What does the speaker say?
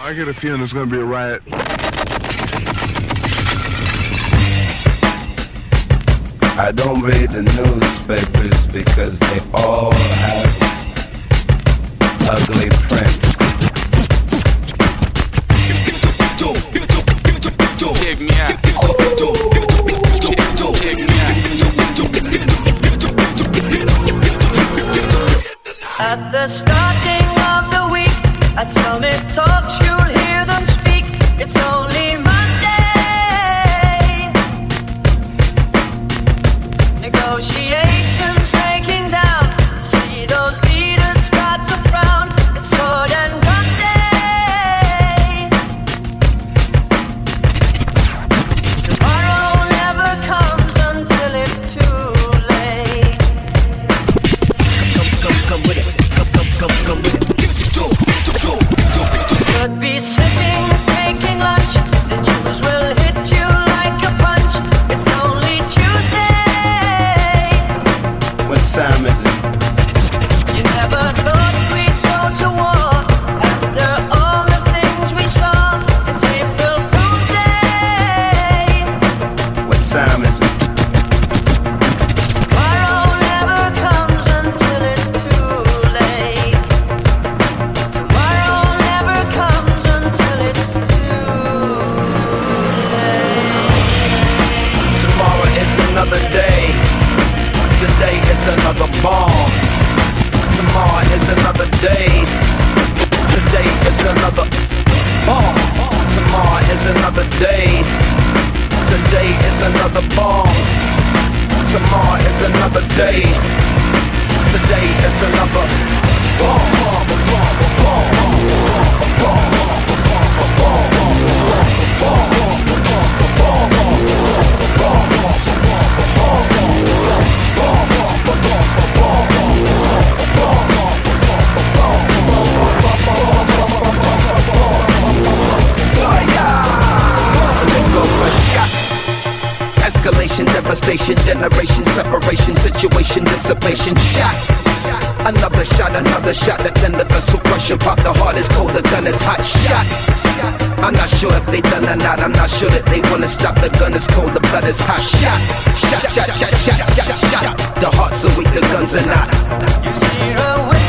I get a feeling there's going to be a riot. I don't read the newspapers because they all have ugly prints. Check me out. Check me out. At the starting of the week, at Summit Talks, you'll hear them speak. It's only Monday. Negotiations breaking down. See those leaders start to frown. It's sword and gun day. Tomorrow never comes until it's too late. Come with it. Come with it. Could be sitting, taking lunch. The news will hit you like a punch. It's only Tuesday. What time is it? You never thought we'd go to war after all the things we saw. It's April Fool's Day. What time is it? Tomorrow never comes until it's too late. Tomorrow never comes until it's too late. Tomorrow is another day. Today is another bomb. Tomorrow is another day. Today is another bomb. Tomorrow is another day. Today is another bomb. Tomorrow is another day. Today is another escalation, devastation, generation, separation, situation, dissipation, shot. Another shot, the tender vessel crushing, pop the heart is cold, the gun is hot, shot. I'm not sure if they done or not, I'm not sure that they wanna stop, the gun is cold, the blood is hot, shot. Shot, shot, shot, shot, shot, shot, shot. The hearts are weak, the guns are not. You hear a